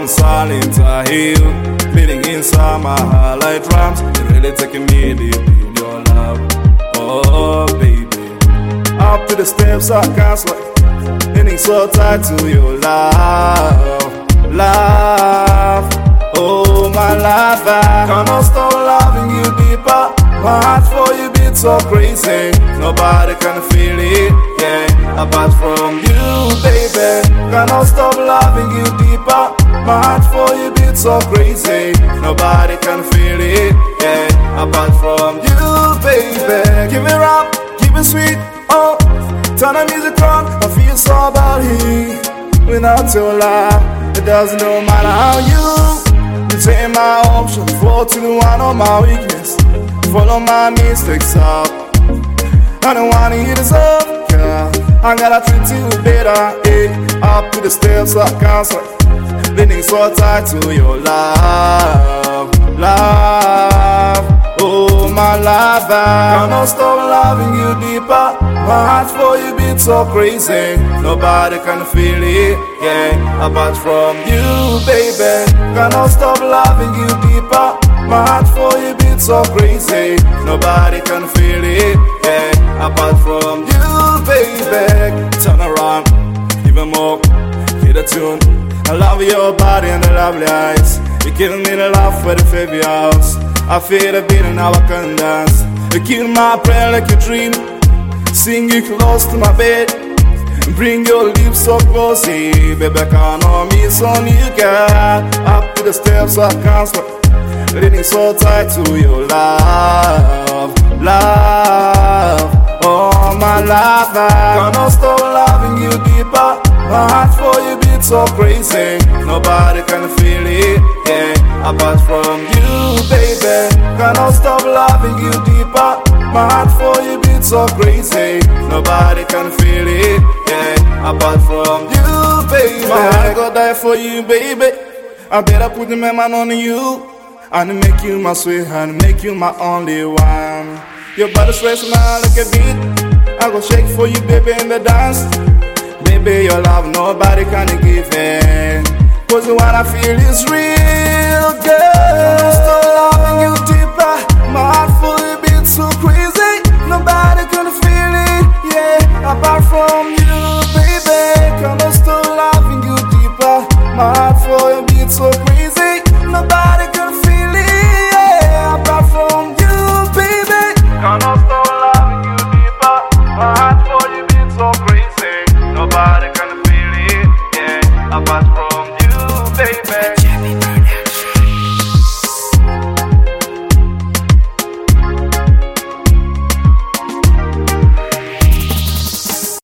on silent I hear you beating inside my heart like drums. You're really taking me deep in your love. Oh baby, up to the steps I can't slide, leaning so tight to your love, love. Oh my love, I cannot stop loving you deeper. My heart for you beats so crazy, nobody can feel it, yeah, apart from you, baby. Cannot stop loving you deeper. My heart for you beats so crazy, nobody can feel it, yeah, apart from you, baby. Give it up, keep it sweet, oh, turn the music on, I feel so about it. Without your love, it doesn't matter how you take my option, fall to the one of my weakness, follow my mistakes up. I don't wanna hear this up, girl. I gotta treat you better, eh? Up to the steps I can't slide, leaning so tight to your love, love. Oh my love, I cannot stop loving you deeper. My heart for you beats so crazy, nobody can feel it, yeah, apart from you, baby. Cannot stop loving you deeper. My heart for you beats so crazy, nobody can feel it, yeah, apart from you, baby. Turn around, even more, hear the tune. I love your body and the lovely eyes. You give me the love for the baby house. I feel the beat and now I can dance. You kill my prayer like you dream. Sing you close to my bed. Bring your lips so close, hey, baby, I can't know me, it's on you, girl. Up to the steps I can't stop, leaning so tight to your love, love. Oh my love, I cannot stop loving you deeper. My heart for you beats so crazy, nobody can feel it, yeah, apart from you, baby. Cannot stop loving you deeper. My heart for you beats so crazy, nobody can feel it, yeah, apart from you, baby. My heart go die for you, baby. I better put the man on you and make you my sweetheart, make you my only one. Your body sweats now like a beat. I go shake for you, baby, in the dance. Baby, your love nobody can give in, 'cause the one I feel is real, girl. Stop loving you deeper.